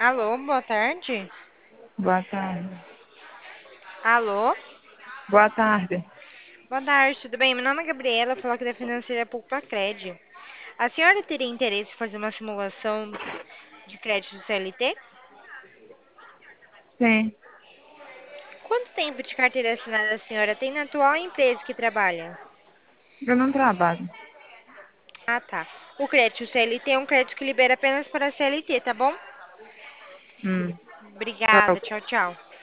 Alô, boa tarde. Boa tarde. Alô, Boa tarde. boa tarde, tudo bem? Meu nome é Gabriela, falo aqui da Financeira Poupa-Cred. A senhora teria interesse em fazer uma simulação de crédito do CLT? Sim, Quanto tempo de carteira assinada a senhora tem na atual empresa que trabalha? eu não trabalho. Ah, tá. O crédito CLT é um crédito que libera apenas para CLT, tá bom? Hum, tá Obrigada, tchau, tchau.